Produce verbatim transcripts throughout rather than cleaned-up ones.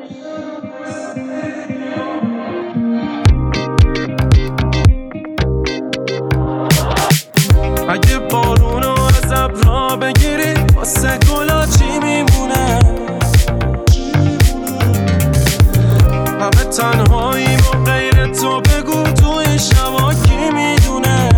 اگه بارونو از ابرا بگیری واسه گلا چی میمونه؟ همه تنهاییم و غیر تو بگو تو این شبا کی میدونه؟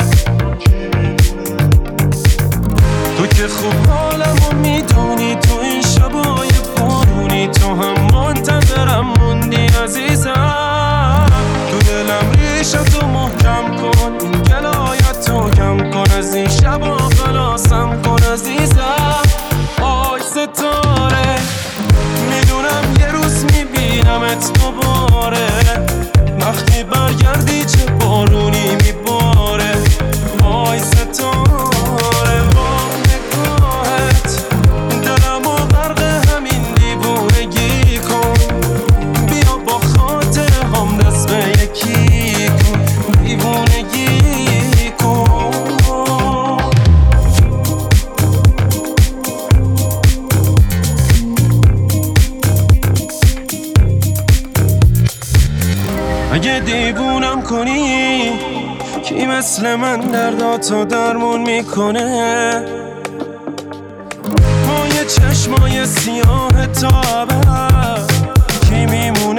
تو که خوب حالمو میدونی تو این شبای بارونی تو هم منتظرم موندی عزیزم. تو دلم ریشتو محکم کن این گلایتو کم کن از این شبا خلاصم کن عزیزم. آی ستاره میدونم یه روز میبینمت دوباره وقتی برگردی چه بارونی میباره. آی ستاره با نگاهت دلمو غرق همین دیوونگی کن بیا با خاطر هم دست به یکی کن دیوونگی کن. اگه دیوونم کنی کی مثل من درداتو درمون میکنه؟ ما یه چشمای سیاه تا ابد کی میمونه؟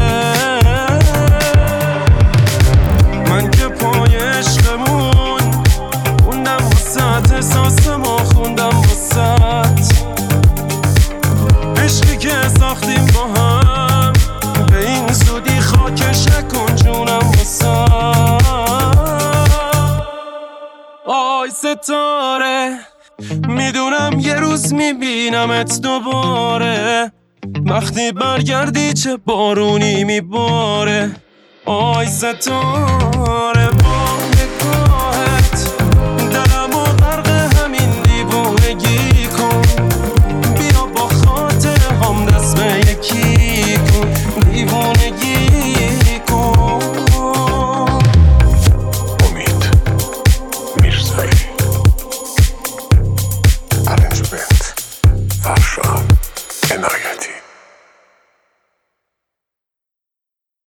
من که پای عشقمون خوندم واسه احساسمو خوندم واسه عشقی که ساختیم با هم به این زودی خاکش نکن جونم واسه. آی ستاره میدونم یه روز میبینمت دوباره وقتی برگردی چه بارونی میباره. آی ستاره